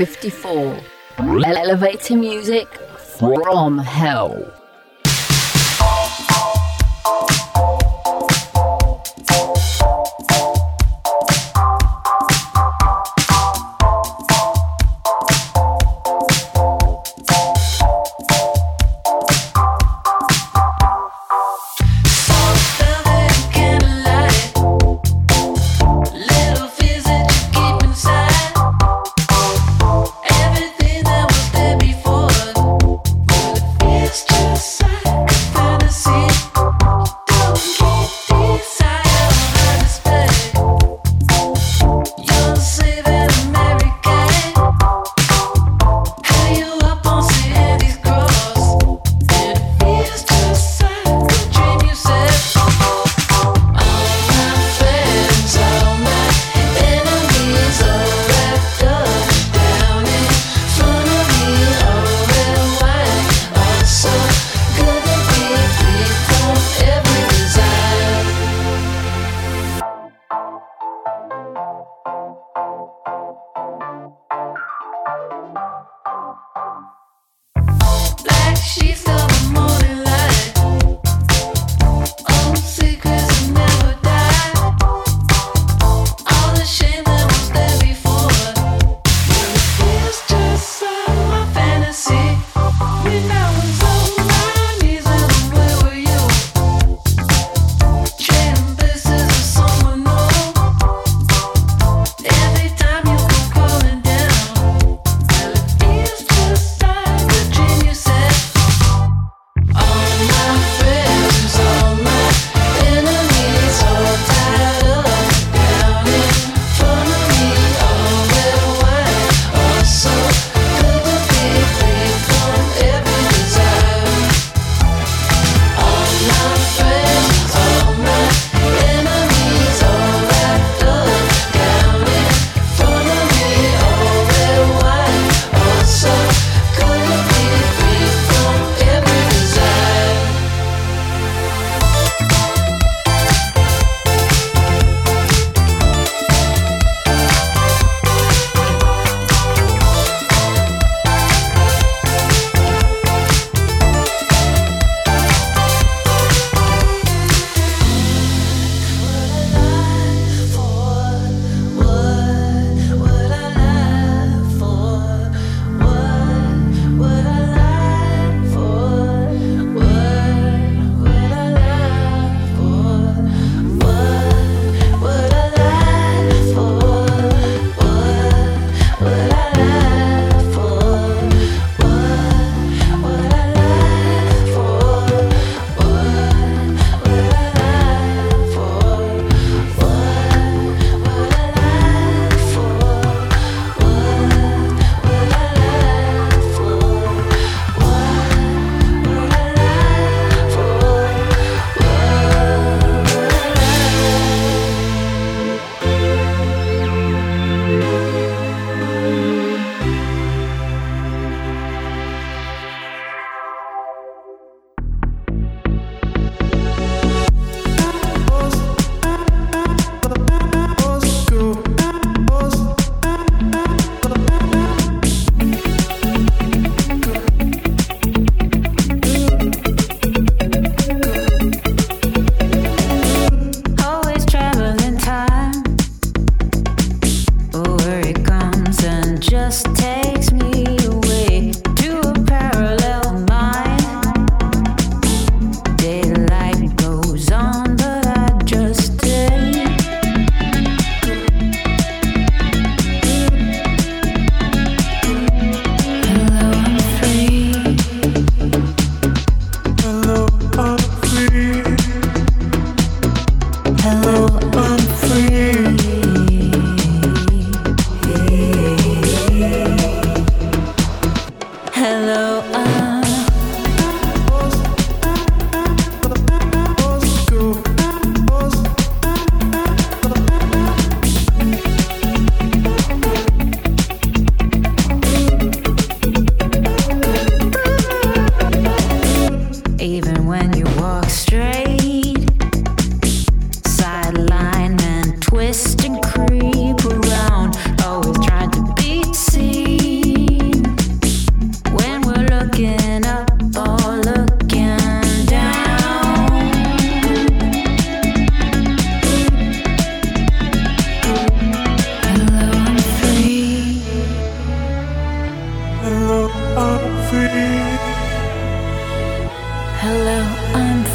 54. Elevator music from hell.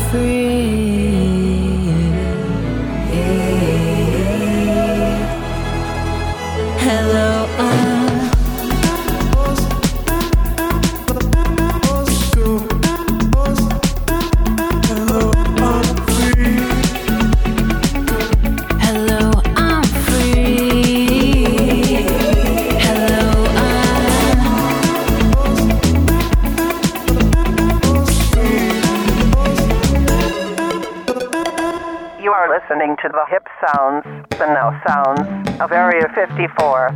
Listening to the hip sounds, the now sounds of Area 54.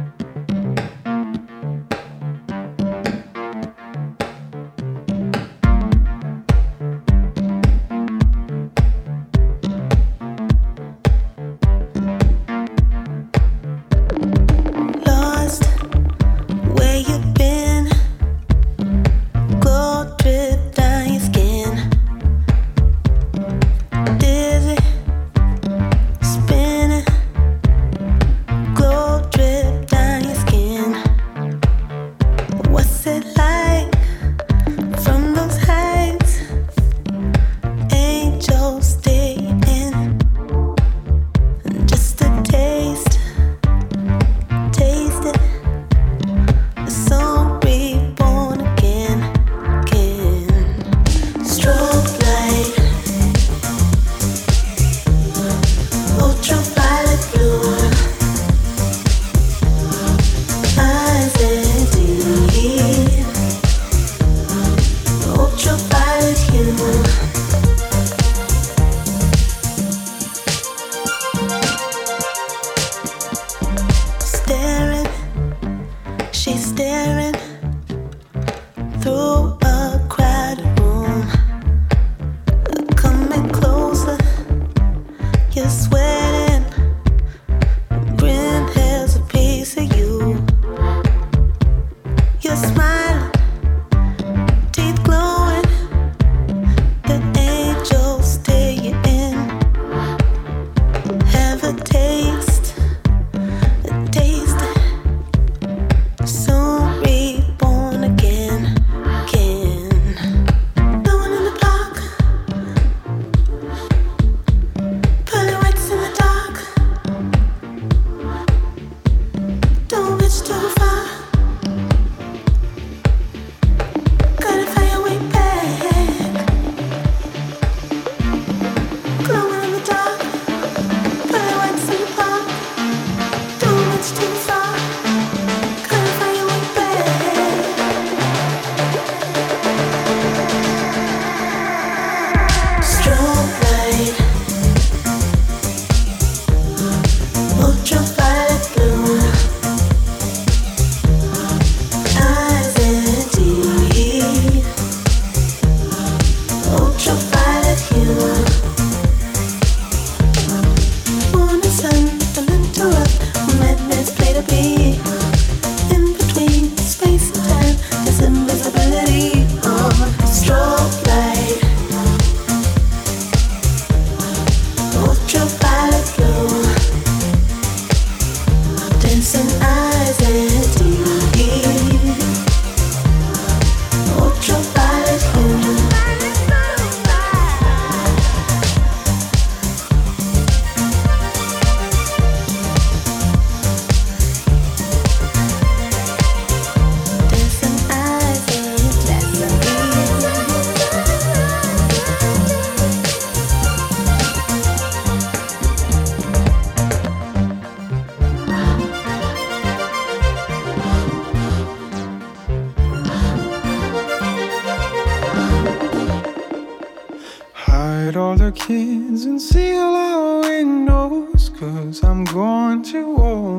kids and seal our windows, 'cause I'm going to war.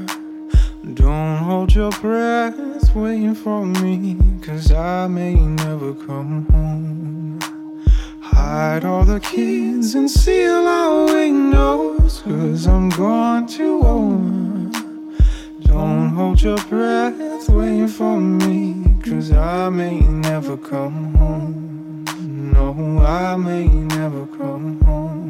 Don't hold your breath waiting for me, 'cause I may never come home. Hide all the kids and seal our windows, 'cause I'm going to war. Don't hold your breath waiting for me, 'cause I may never come home. No, I may never come home.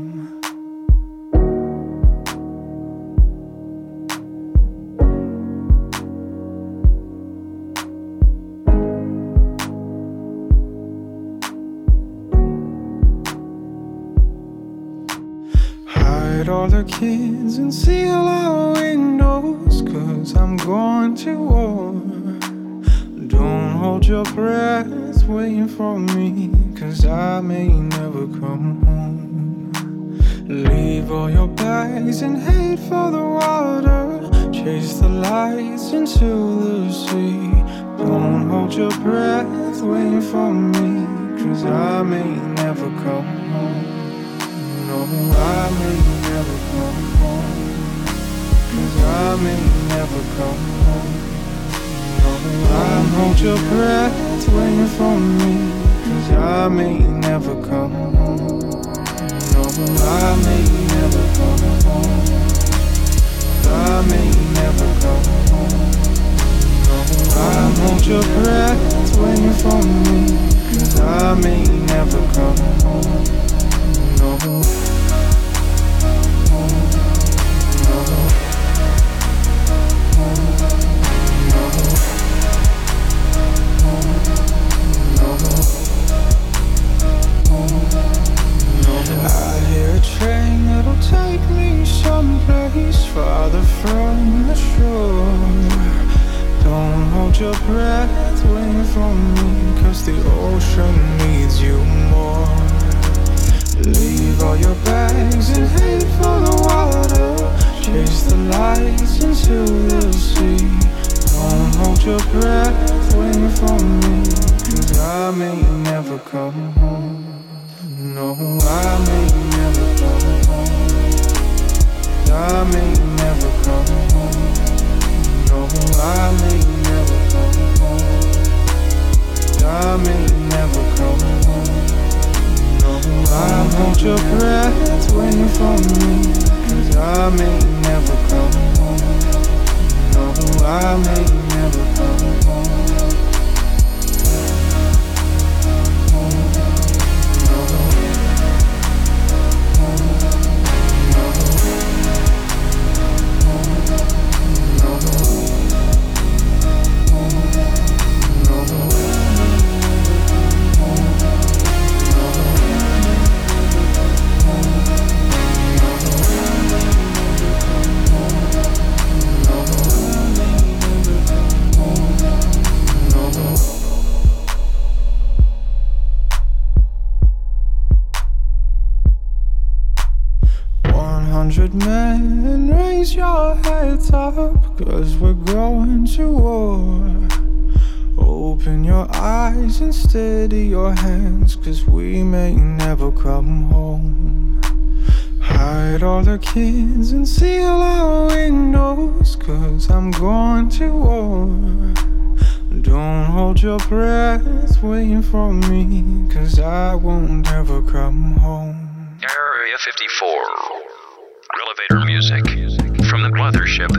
Hide all the kids and seal our windows, 'cause I'm going to war. Don't hold your breath waiting for me, 'cause I may never come home. Leave all your bags and head for the water. Chase the lights into the sea. Don't hold your breath waiting for me, 'cause I may never come home. No, I may never come home, 'cause I may never come home. No, hold your breath waiting for me, 'cause I may never come home. No, I may never come home. I may never come home. No, hold your breath waiting for me, 'cause I may never come home. No, no. I hear a train that'll take me someplace farther from the shore. Don't hold your breath waiting for me, 'cause the ocean needs you more. Leave all your bags and head for the water. Chase the lights into the sea. Don't hold your breath waiting for me, 'cause I may never come home. No, I may never come home. I may never come home. No, I may never come home. I may never come home. No, I hold your breath waiting for me, 'cause I may never come home. No, I may never come home. Men, raise your heads up, 'cause we're going to war. Open your eyes and steady your hands, 'cause we may never come home. Hide all the kids and seal our windows, 'cause I'm going to war. Don't hold your breath waiting for me, 'cause I won't ever come home. Area 54. Elevator music from the Mothership.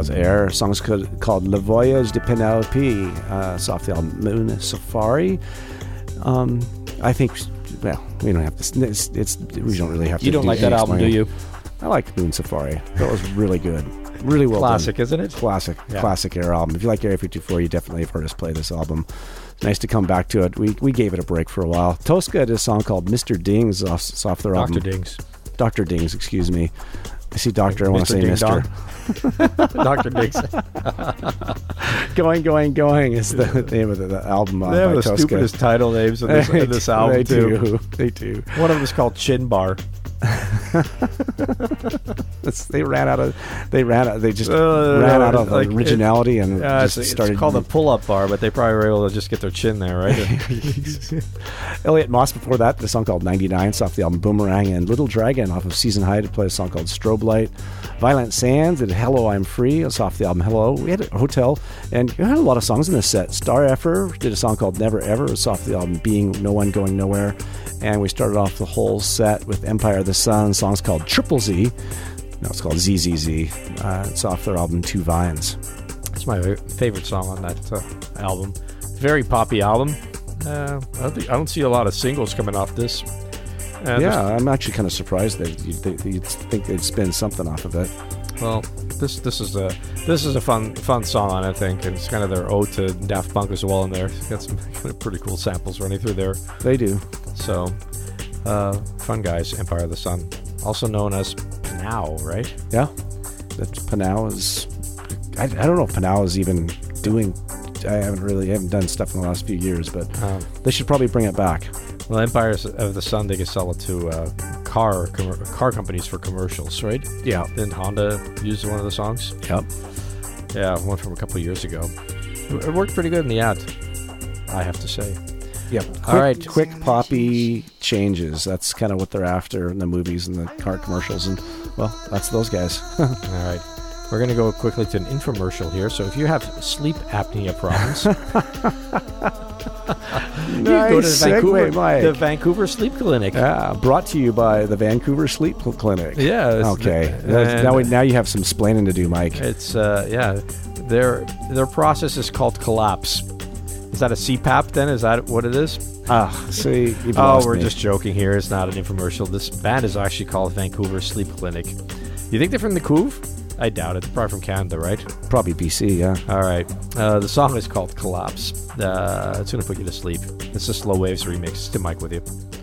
was Air. A song's called Le Voyage de Penelope. It's off the album Moon Safari. I think, well, we don't have to. We don't really have to. You don't do like that any album, do explaining. you? I like Moon Safari. That was really good. Really well Classic, done. isn't it? Classic. Yeah. Classic Air album. If you like Area 54, you definitely have heard us play this album. Nice to come back to it. We gave it a break for a while. Tosca did a song called Mr. Dings off their album. Dr. Dings. Dr. Dings, excuse me. I see Doctor, I want to say Ding Mr. Dr. Dings. Going is the name of the album They by have the Tosca. stupidest title names in this album, they too. They do. One of them is called Chin Bar. They ran out of like originality and It's just started. called a pull-up bar, but they probably were able to just get their chin there, right? Elliot Moss before that, the song called 99, it's off the album Boomerang, and Little Dragon off of Season High to play a song called Strobe Light. Violent Sands did Hello, I'm Free, it's off the album Hello. We had a hotel, and we had a lot of songs in this set. Star Effer did a song called Never Ever, it's off the album Being No One Going Nowhere. And we started off the whole set with Empire of the Sun, songs called Triple Z. No, it's called ZZZ. It's off their album Two Vines. It's my favorite song on that album. Very poppy album. I don't see a lot of singles coming off this. I'm actually kind of surprised that you'd think they'd spin something off of it. Well, this is a fun song on it, I think, and it's kind of their ode to Daft Punk as well in there. It's got some kind of pretty cool samples running through there. They do. So, fun guys, Empire of the Sun, also known as Panau, right? Yeah, that Panau is. I don't know if Panau is even doing. I haven't done stuff in the last few years, but they should probably bring it back. Well, Empire of the Sun, they can sell it to car companies for commercials, right? Yeah. Didn't Honda use one of the songs? Yep. Yeah, one from a couple of years ago. It worked pretty good in the ad, I have to say. Yep. All right. Quick poppy changes. That's kind of what they're after in the movies and the car commercials. And, well, that's those guys. All right. We're going to go quickly to an infomercial here. So if you have sleep apnea problems, you can go to the Vancouver Sleep Clinic. Yeah, brought to you by the Vancouver Sleep Clinic. Yeah. Okay. Now you have some splaining to do, Mike. It's their process is called Collapse. Is that a CPAP then? Is that what it is? See, you've lost we're me. just joking here. It's not an infomercial. This band is actually called Vancouver Sleep Clinic. You think they're from the Couve? I doubt it. They're probably from Canada, right? Probably BC, yeah. All right. The song is called Collapse. It's going to put you to sleep. It's a Slow Waves remix. Tim Mike with you.